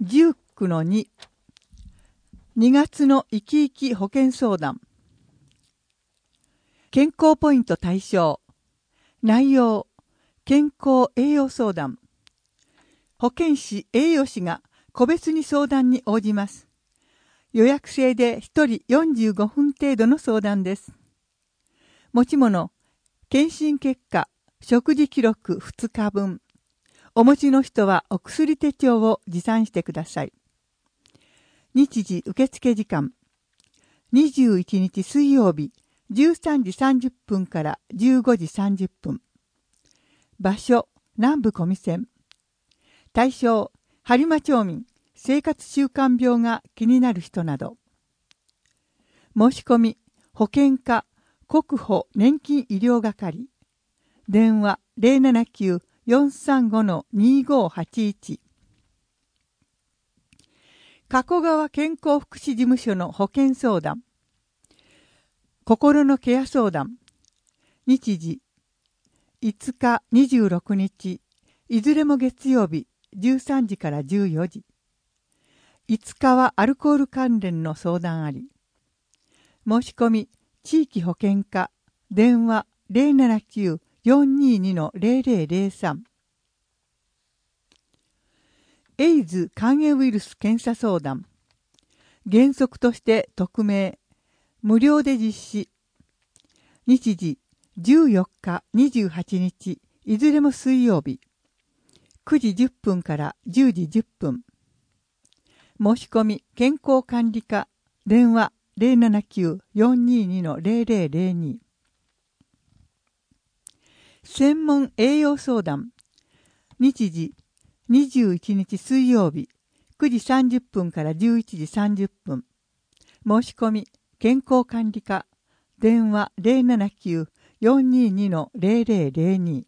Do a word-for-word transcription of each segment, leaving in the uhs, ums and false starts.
じゅうきゅうのに、にがつの生き生き保健相談。健康ポイント対象。内容、健康栄養相談。保健師、栄養士が個別に相談に応じます。予約制でひとりよんじゅうごふん程度の相談です。持ち物、検診結果、食事記録ふつかぶん。お持ちの人はお薬手帳を持参してください。日時受付時間。にじゅういちにち水曜日、じゅうさんじさんじゅっぷんからじゅうごじさんじゅっぷん。場所、南部小見線。対象、播磨町民、生活習慣病が気になる人など。申し込み、保険課、国保年金医療係。電話 ゼロななきゅう よんさんご にごはちいち。加古川健康福祉事務所の保健相談。心のケア相談。日時、いつか、にじゅうろくにち、いずれも月曜日、じゅうさんじからじゅうよじ。いつかはアルコール関連の相談あり。申し込み、地域保健課、電話 ゼロななきゅう よんにーに ゼロゼロゼロさん。エイズ肝炎ウイルス検査相談。原則として匿名、無料で実施。日時、じゅうよっか、にじゅうはちにち、いずれも水曜日。くじじゅっぷんからじゅうじじゅっぷん。申し込み、健康管理課、電話 ゼロななきゅう よんにーに ゼロゼロゼロに。専門栄養相談。日時、にじゅういちにち水曜日、くじさんじゅっぷんからじゅういちじさんじゅっぷん。申し込み、健康管理課、電話 ゼロななきゅう よんにーに ゼロゼロゼロに。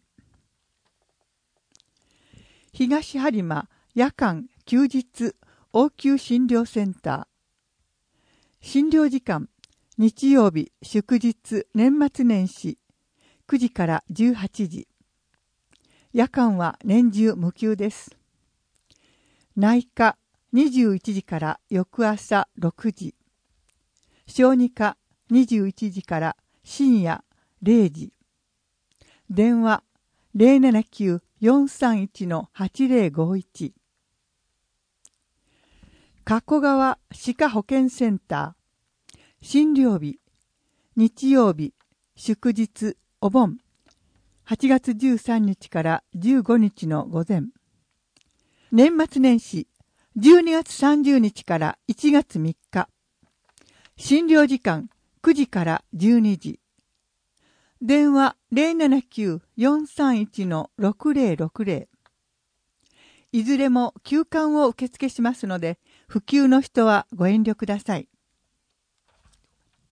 東播磨夜間休日応急診療センター。診療時間、日曜日、祝日、年末年始、くじからじゅうはちじ。夜間は年中無休です。内科、にじゅういちじから翌朝ろくじ。小児科、にじゅういちじから深夜れいじ。電話、ゼロななきゅう よんさんいち はちゼロごいち。加古川歯科保健センター。診療日、日曜日、祝日、お盆。はちがつじゅうさんにちからじゅうごにちの午前。年末年始、じゅうにがつさんじゅうにちからいちがつみっか。診療時間、くじからじゅうにじ。電話 ゼロななきゅう よんさんいち ろくゼロろくゼロ。いずれも休館を受付しますので、不急の人はご遠慮ください。